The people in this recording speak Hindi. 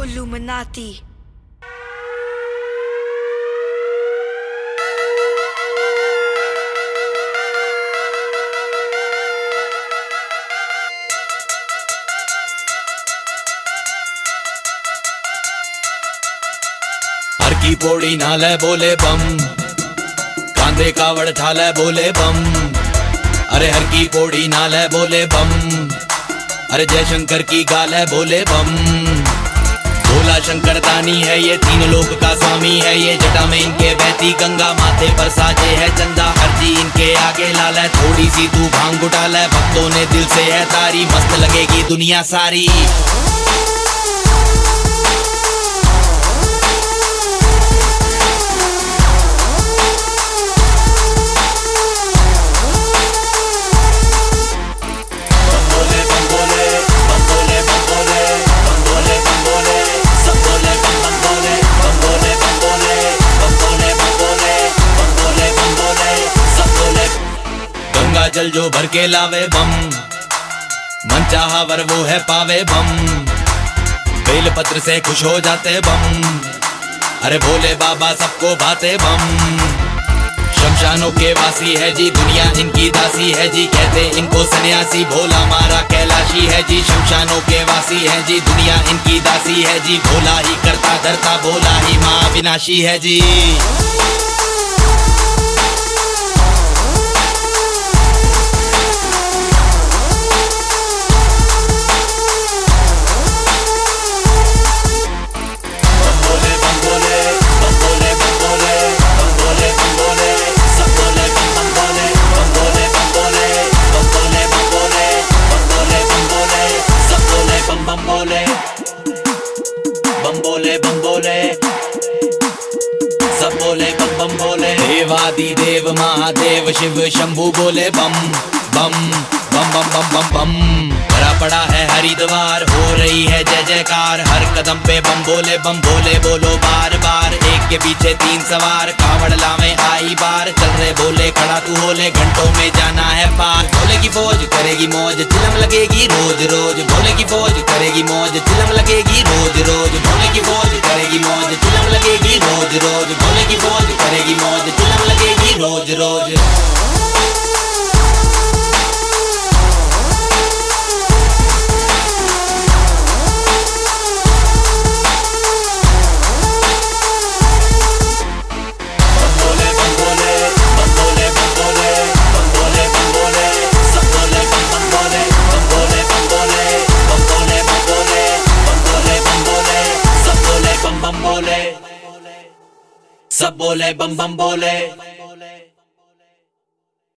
Illuminati. हर की पौड़ी नाले बोले बम, कांधे कावड़ ठाले बोले बम। अरे हर की पौड़ी नाले बोले बम, अरे जयशंकर की गाले बोले बम। भोला शंकर दानी है ये, तीन लोक का स्वामी है ये। जटा में इनके बहती गंगा, माथे पर साजे है चंदा। हरजी इनके आगे लाल है, थोड़ी सी तू भांग उठा ले। भक्तों ने दिल से है तारी, मस्त लगेगी दुनिया सारी। जल जो भर के लावे बम, मन चाहा वर वो है पावे बम। बेल पत्र से खुश हो जाते बम, अरे भोले बाबा सबको भाते बम। शमशानों के वासी है जी, दुनिया इनकी दासी है जी। कहते इनको सन्यासी, भोला मारा कैलाशी है जी। शमशानों के वासी है जी, दुनिया इनकी दासी है जी। भोला ही करता धरता, भोला ही माँ विनाशी है जी। बम बोले बम बोले, सब बोले बम बम बोले। देवादि देव महादेव शिव शंभू बोले बम बम बम बम बम बम बम। भरा पड़ा है हरिद्वार, हो रही है जय जयकार। हर कदम पे बम बोले बम, भोले बोलो बार बार। एक के पीछे तीन सवार, कावड़ लावे आई बार। चल रहे भोले खड़ा तू होले, घंटों में जाना है पार। भोले की फौज करेगी मौज, चिलम लगेगी रोज रोज। भोले की फौज करेगी मौज, चिलम लगेगी रोज रोज। भोले की फौज करेगी मौज, चिलम लगेगी रोज रोज। भोले की फौज करेगी मौज, चिलम लगेगी रोज रोज। सब बोले बम बम बोले।